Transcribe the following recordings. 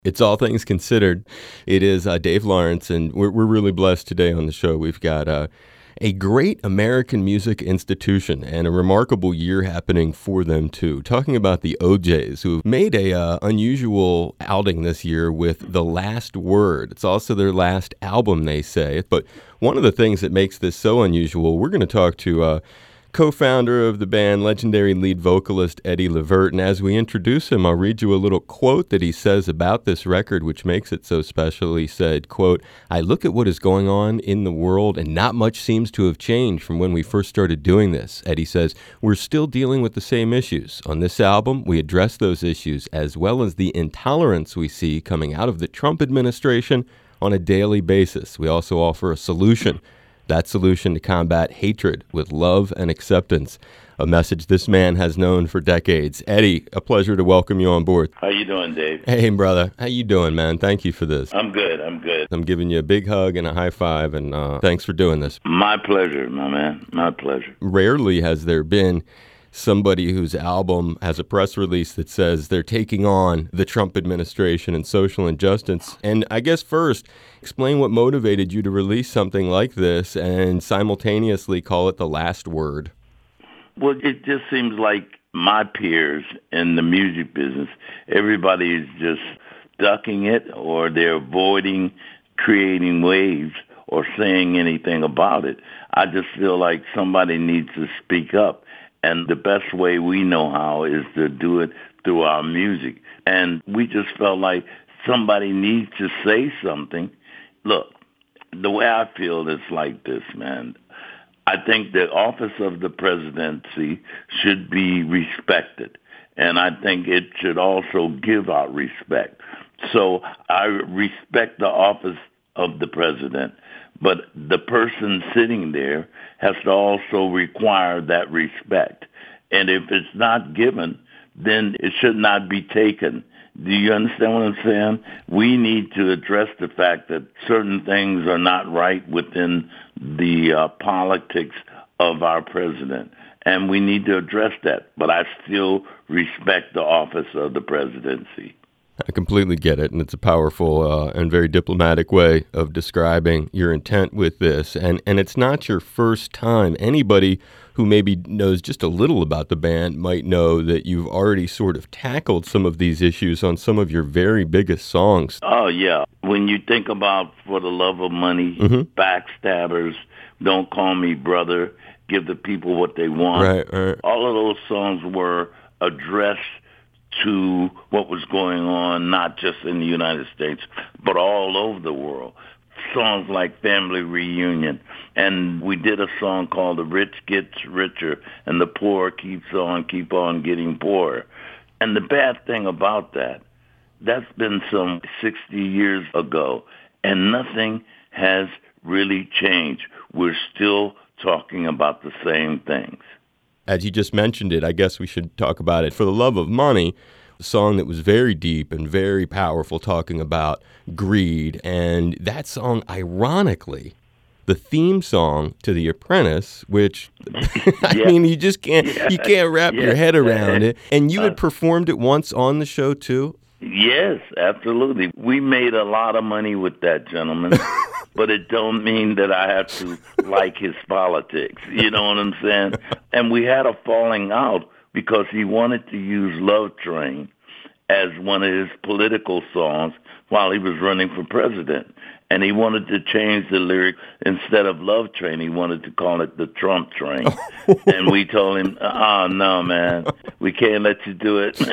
It's All Things Considered. It is Dave Lawrence, and we're really blessed today on the show. We've got a great American music institution and a remarkable year happening for them, too. Talking about the O'Jays, who made a unusual outing this year with The Last Word. It's also their last album, they say. But one of the things that makes this so unusual, we're going to talk to co-founder of the band, legendary lead vocalist Eddie Levert. And as we introduce him, I'll read you a little quote that he says about this record, which makes it so special. He said, quote, "I look at what is going on in the world and not much seems to have changed from when we first started doing this." Eddie says, "We're still dealing with the same issues. On this album, we address those issues as well as the intolerance we see coming out of the Trump administration on a daily basis. We also offer a solution. That solution to combat hatred with love and acceptance, a message this man has known for decades." Eddie, a pleasure to welcome you on board. How you doing, Dave? Hey, brother. How you doing, man? Thank you for this. I'm good. I'm giving you a big hug and a high five, and thanks for doing this. My pleasure, my man. My pleasure. Rarely has there been somebody whose album has a press release that says they're taking on the Trump administration and social injustice. And I guess first, explain what motivated you to release something like this and simultaneously call it The Last Word. Well, it just seems like my peers in the music business, everybody is just ducking it, or they're avoiding creating waves or saying anything about it. I just feel like somebody needs to speak up. And the best way we know how is to do it through our music. And we just felt like somebody needs to say something. Look, the way I feel is like this, man. I think the office of the presidency should be respected. And I think it should also give out respect. So I respect the office of the president, but the person sitting there has to also require that respect. And if it's not given, then it should not be taken. Do you understand what I'm saying? We need to address the fact that certain things are not right within the politics of our president. And we need to address that. But I still respect the office of the presidency. I completely get it, and it's a powerful and very diplomatic way of describing your intent with this. And it's not your first time. Anybody who maybe knows just a little about the band might know that you've already sort of tackled some of these issues on some of your very biggest songs. Oh, yeah. When you think about For the Love of Money, Backstabbers, Don't Call Me Brother, Give the People What They Want, right. All of those songs were addressed to what was going on, not just in the United States, but all over the world. Songs like Family Reunion. And we did a song called The Rich Gets Richer and the Poor keep on getting poorer. And the bad thing about that, that's been some 60 years ago, and nothing has really changed. We're still talking about the same things. As you just mentioned it, I guess we should talk about it. For the Love of Money, a song that was very deep and very powerful, talking about greed. And that song, ironically, the theme song to The Apprentice, which, I mean, you just can't wrap your head around it. And you had performed it once on the show, too? Yes, absolutely. We made a lot of money with that gentleman. But it don't mean that I have to like his politics. You know what I'm saying? And we had a falling out because he wanted to use Love Train as one of his political songs while he was running for president. And he wanted to change the lyric. Instead of Love Train, he wanted to call it the Trump Train. And we told him, oh, no, man, we can't let you do it.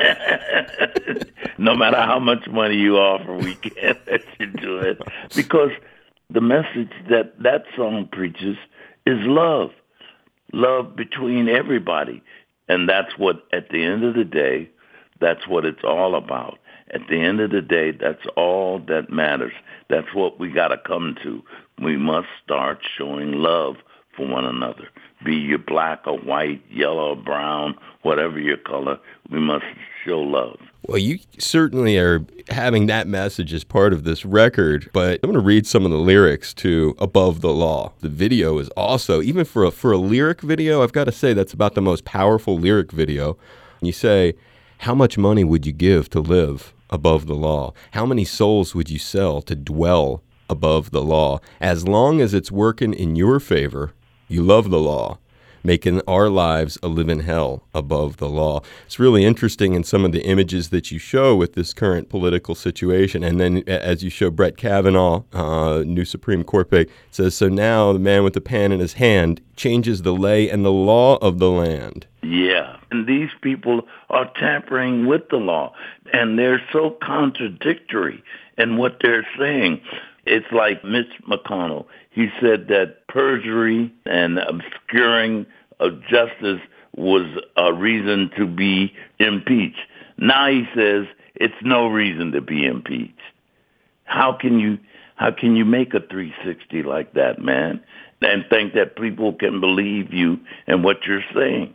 No matter how much money you offer, we can't let you do it. Because the message that song preaches is love between everybody. And that's what, at the end of the day, that's what it's all about. At the end of the day, that's all that matters. That's what we got to come to. We must start showing love for one another. Be you black or white, yellow or brown, whatever your color, we must show love. Well, you certainly are having that message as part of this record, but I'm going to read some of the lyrics to Above the Law. The video is also, even for a lyric video, I've got to say that's about the most powerful lyric video. You say, how much money would you give to live? above the law? How many souls would you sell to dwell above the law? As long as it's working in your favor, you love the law, making our lives a living hell above the law. It's really interesting in some of the images that you show with this current political situation. And then as you show Brett Kavanaugh, new Supreme Court pick, says, so now the man with the pen in his hand changes the lay and the law of the land. Yeah, and these people are tampering with the law, and they're so contradictory in what they're saying. It's like Mitch McConnell. He said that perjury and obscuring of justice was a reason to be impeached. Now he says it's no reason to be impeached. How can you make a 360 like that, man, and think that people can believe you and what you're saying?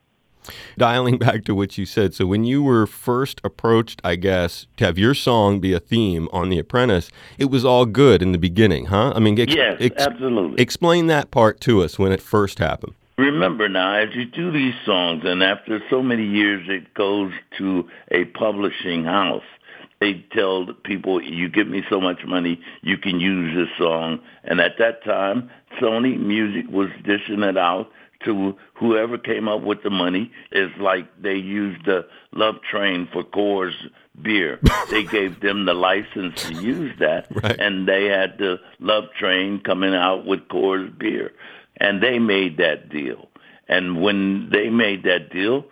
Dialing back to what you said, so when you were first approached, I guess, to have your song be a theme on The Apprentice, it was all good in the beginning, huh? I mean, yes, absolutely. Explain that part to us when it first happened. Remember now, as you do these songs, and after so many years, it goes to a publishing house. They tell people, you give me so much money, you can use this song. And at that time, Sony Music was dishing it out to whoever came up with the money. It's like they used the Love Train for Coors beer. They gave them the license to use that, right. And they had the Love Train coming out with Coors beer. And they made that deal. And when they made that deal,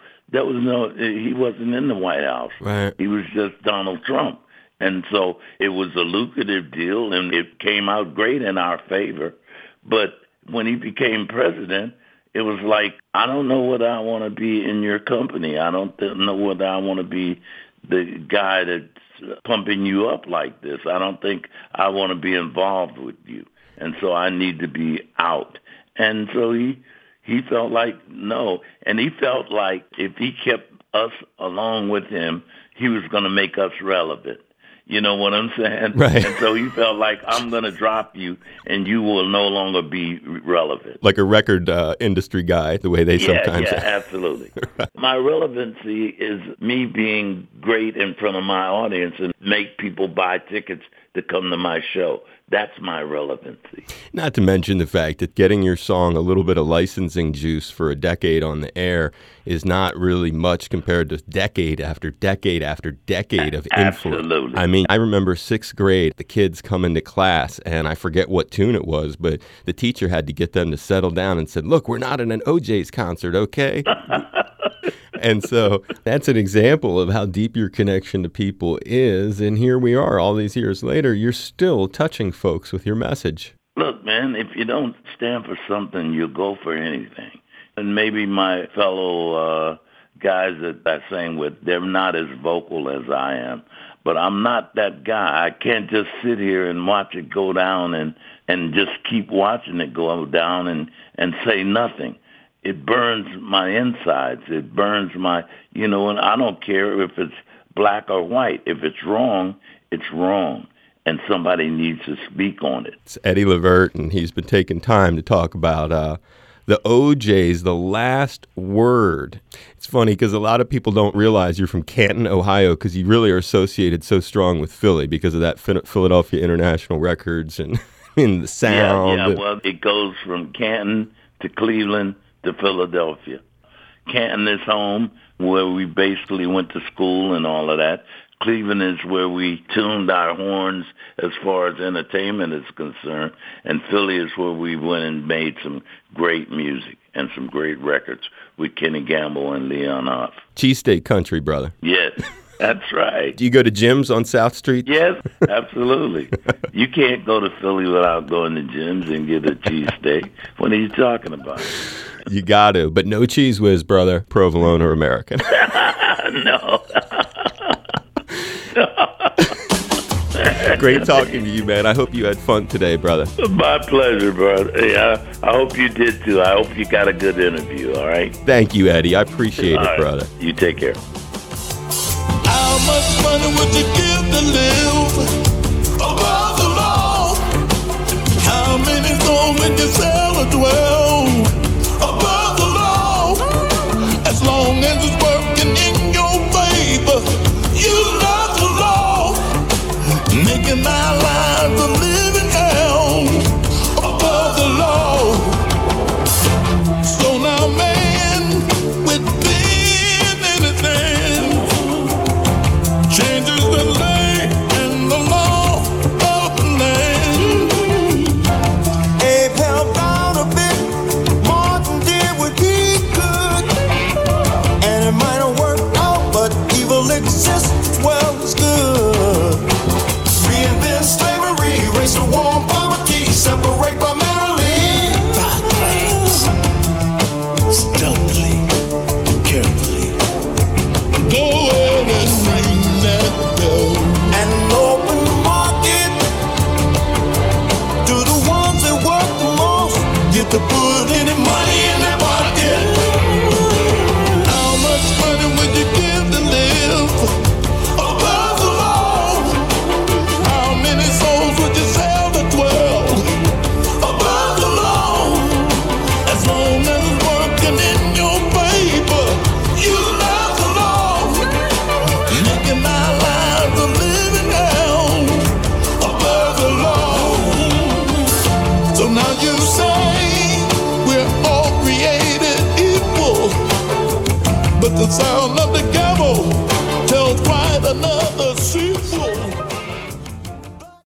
he wasn't in the White House. Right. He was just Donald Trump. And so it was a lucrative deal, and it came out great in our favor. But when he became president, it was like, I don't know whether I want to be in your company. I don't know whether I want to be the guy that's pumping you up like this. I don't think I want to be involved with you. And so I need to be out. And so he felt like no. And he felt like if he kept us along with him, he was going to make us relevant. You know what I'm saying? Right. And so he felt like, I'm going to drop you and you will no longer be relevant. Like a record industry guy, the way they sometimes say. Yeah, absolutely. Right. My relevancy is me being great in front of my audience and make people buy tickets to come to my show. That's my relevancy. Not to mention the fact that getting your song a little bit of licensing juice for a decade on the air is not really much compared to decade after decade after decade of influence. Absolutely. I mean, I remember 6th grade, the kids come into class, and I forget what tune it was, but the teacher had to get them to settle down and said, look, we're not in an OJ's concert, okay? And so that's an example of how deep your connection to people is. And here we are all these years later, you're still touching folks with your message. Look, man, if you don't stand for something, you'll go for anything. And maybe my fellow guys that I sang with, they're not as vocal as I am. But I'm not that guy. I can't just sit here and watch it go down and just keep watching it go down and say nothing. It burns my insides. It burns my, and I don't care if it's black or white. If it's wrong, it's wrong. And somebody needs to speak on it. It's Eddie Levert, and he's been taking time to talk about the OJ's, the last word. It's funny because a lot of people don't realize you're from Canton, Ohio, because you really are associated so strong with Philly because of that Philadelphia International Records and the sound. Yeah, well, it goes from Canton to Cleveland to Philadelphia. Canton is home, where we basically went to school and all of that. Cleveland is where we tuned our horns as far as entertainment is concerned. And Philly is where we went and made some great music and some great records with Kenny Gamble and Leon Huff. Cheesesteak country, brother. Yes. That's right. Do you go to gyms on South Street? Yes, absolutely. You can't go to Philly without going to gyms and get a cheesesteak. What are you talking about? You got to, but no Cheese Whiz, brother. Provolone or American? No. Great talking to you, man. I hope you had fun today, brother. My pleasure, brother. Yeah, I hope you did too. I hope you got a good interview, all right? Thank you, Eddie. I appreciate it, brother. You take care. How much money would you give to live above the law? How many souls would you sell to dwell above the law? As long as it's working in your favor, you love the law. making our lives a living hell above the law. So now man within anything changes the lay and the law of the land. Abe helped out a bit, Martin did what he could, and it might have worked out, but evil exists well as good. Reinvent slavery, race the war and poverty, separate primarily by class. Stealthily, carefully, Go ahead and ring that bell. and open the market to the ones that work the most. Get to put any money in their pocket. How much money would you give to live above the law? How many souls would you sell to 12 above the law? As long as it's working in your favor, you love the law, making our lives a living hell above the law. So now you say we're all created equal, but the sound